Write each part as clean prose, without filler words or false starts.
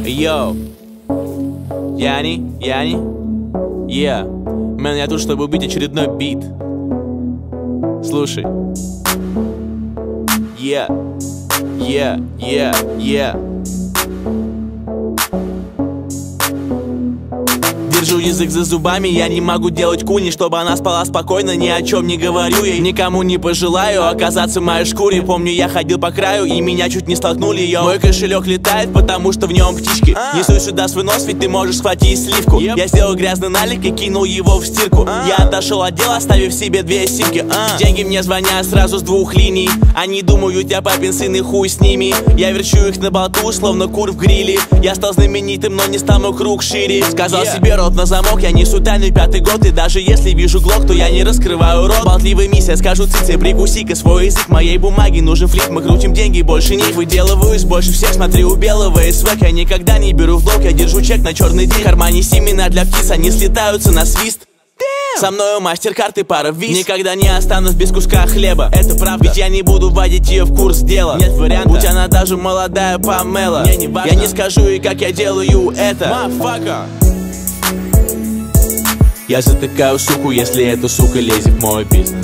Йоу, Яни, Мэн, я тут, чтобы убить очередной бит. Слушай. Держу язык за зубами, я не могу делать куни, чтобы она спала спокойно, ни о чем не говорю ей. Никому не пожелаю оказаться в моей шкуре. Помню, я ходил по краю, и меня чуть не столкнули, йоу. Мой кошелек летает, потому что в нем птички. Несу сюда свой нос, ведь ты можешь схватить сливку. Я сделал грязный налик и кинул его в стирку. Я отошел от дела, оставив себе 2 симки. Деньги мне звонят сразу с 2 линий. Они думают, я папин сын и хуй с ними. Я верчу их на болту, словно кур в гриле. Я стал знаменитым, но не стал мой круг шире. Сказал себе рот на замок, я несу тайны 5-й год. И даже если вижу глок, то я не раскрываю рот. Болтливый миссия, скажу цице, прикуси-ка свой язык. Моей бумаге нужен флип, мы крутим деньги, больше них. Выделываюсь больше всех, смотри, у белого и свек. Я никогда не беру в долг, я держу чек на черный день. В кармане семена для птиц, они слетаются на свист. Со мною мастер-карт и пара виз. Никогда не останусь без куска хлеба, это правда. Ведь я не буду вводить ее в курс дела. Нет варианта, будь она даже молодая Памела. Мне не важно, я не скажу ей, как я делаю это. Мафака. Я затыкаю суку, если эта сука лезет в мой бизнес.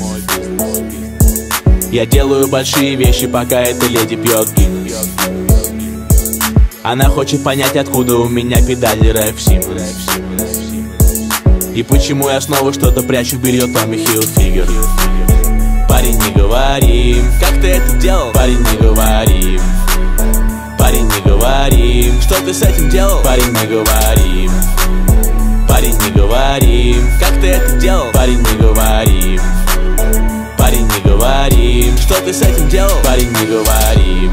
Я делаю большие вещи, пока эта леди пьет Гиннес. Она хочет понять, откуда у меня педали Рэп Симмонс. И почему я снова что-то прячу в белье Томми Хилфигер. Парень, не говори, как ты это делал? Парень, не говори. Парень, не говори, что ты с этим делал? Парень, не говори. Парень, не говори, как ты это делал? Парень, не говори. Парень, не говори, что ты с этим делал? Парень, не говори.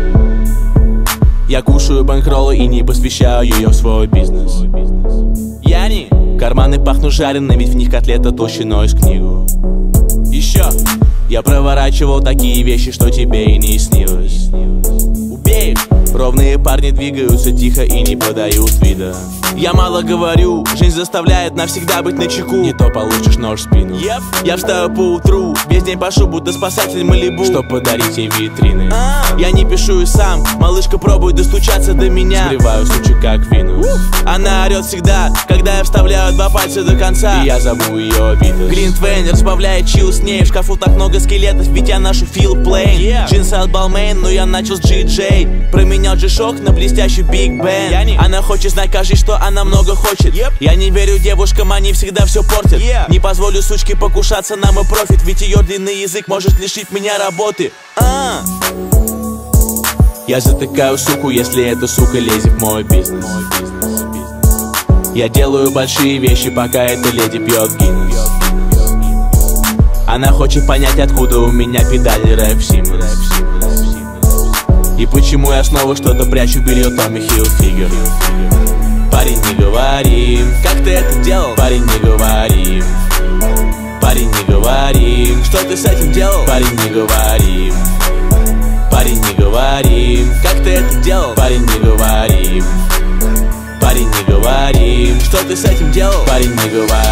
Я кушаю банкроллы и не посвящаю ее в свой бизнес. Яни, карманы пахнут жареным, ведь в них котлета толщиной с книгу. Еще я проворачивал такие вещи, что тебе и не снилось. Убей их. Ровные парни двигаются тихо и не подают вида. Я мало говорю, жизнь заставляет навсегда быть начеку. Не то получишь нож в спину. Я встаю по утру, весь день пашу, будто спасатель Малибу, чтоб подарить ей витрины. Я не пишу и сам, малышка пробует достучаться до меня. Сбриваю случай как вину. Она орет всегда, когда я вставляю 2 пальца до конца. И я зову ее обиду. Глинтвейн разбавляет чил с ней. В шкафу так много скелетов, ведь я ношу Фил Плейн. Джинсы от Балмейн, но я начал с GJ. Променял G-Shock на блестящий Big Ben. Она хочет знать, кажись, что она много хочет. Я не верю девушкам, они всегда все портят. Не позволю сучке покушаться на мой профит, ведь ее длинный язык может лишить меня работы. Я затыкаю суку, если эта сука лезет в мой бизнес. Я делаю большие вещи, пока эта леди пьет Гиннес. Она хочет понять, откуда у меня педали Рэп Симмонс. И почему я снова что-то прячу в белье Томми Хилфигер. Парень, не говори, как ты это делал? Парень, не говори. Парень, не говори, что ты с этим делал? Парень, не говори. Парень, не говори, как ты это делал? Парень, не говори. Парень, не говори, что ты с этим делал? Парень, не говори.